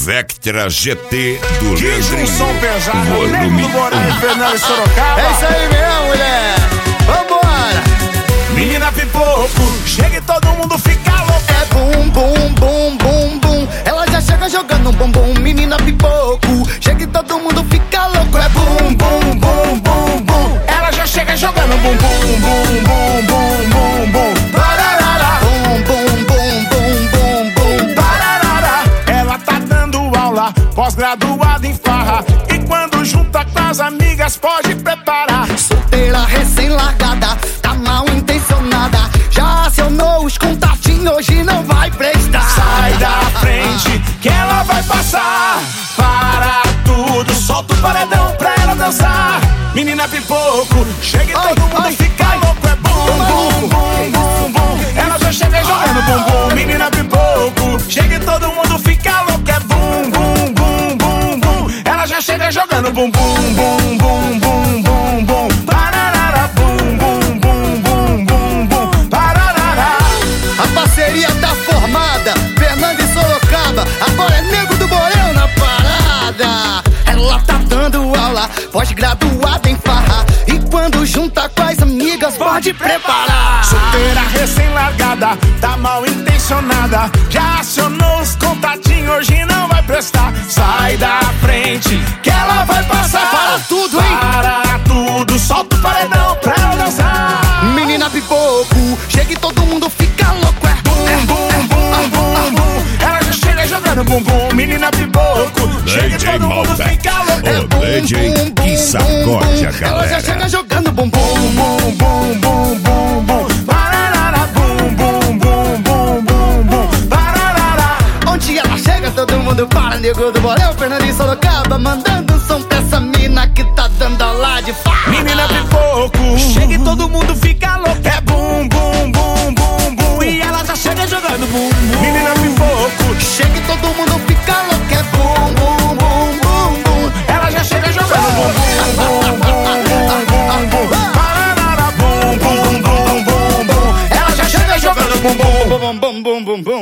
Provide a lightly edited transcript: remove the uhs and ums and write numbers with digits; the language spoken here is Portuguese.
Vectra GT do Que junção pesada, Volume Nego do Borel, Fernando e Sorocaba. É isso aí mesmo, mulher. Vambora. Menina pipoco, chega e todo mundo fica louco. É bum, bum, bum, bum, bum. Ela já chega jogando um bumbum. Menina pipoco, chega e todo mundo fica louco. É bum, bum, bum, bum, bum. Ela já chega jogando bum, bum, bum, bum, bum, bum, bum. Pararara. Bum, bum, bum, bum, bum, bum. Pararara. Ela tá dando aula, pós-graduada em farra. E quando junta com as amigas, pode preparar. Solteira recém-largada, tá mal intencionada. Já acionou os contatinhos, hoje não vai prestar. Sai da frente, que ela vai passar. Para tudo, solta o paredão pra ela dançar. Menina pipoco, chega e Ai, todo mundo ai, fica ai. louco. É bum, bum, bum, bum, bum. Ela já chega jogando bumbum. Menina pipoco, chega e todo mundo fica louco. É bum, bum, bum, bum, bum. Ela já chega jogando bumbum, bum, bum, bum, bum, bum. Pararara, bum, bum, bum, bum, bum, bum. Pararara. A parceria tá formada, Fernando e Sorocaba. Agora é Nego do Borel na parada. Ela tá dando aula, pós-graduada em farra. E quando junta com as amigas, pode preparar. Solteira recém-largada, tá mal intencionada. Já acionou os contatinhos, hoje não vai prestar. Sai da frente, que ela vai passar. Para tudo, hein? Para tudo, solta o paredão pra ela dançar. Menina pipoco, chega e todo mundo fica louco. É Bum, bum, bum, bum, bum. Ela já chega jogando bumbum. Menina pipoco, chega e DJ todo mundo Malbec. fica louco. É o DJ que sacode a Ela já chega galera. jogando bumbum. Bum, bum, bum, bum, bum. Pararara, bum, bum, bum, bum, bum, bum. Pararara. Onde ela chega, todo mundo para. Nego do Borel, Fernando e Sorocaba, mandando som pra essa mina que tá dando aula de farra. Menina pipoco, chega e todo mundo fica louco. É bum, bum, bum, bum, bum. E ela já chega jogando bum, bum. Menina pipoco, Chega e todo mundo fica louco. É bum, bum, bum, bum, bum. ela já chega jogando bum, bum, bum, bum, bum, bum, bum. Pararara, bum, bum, bum, bum, bum. Ela já chega jogando bum, bum. Bum, bum, bum, bum, bum.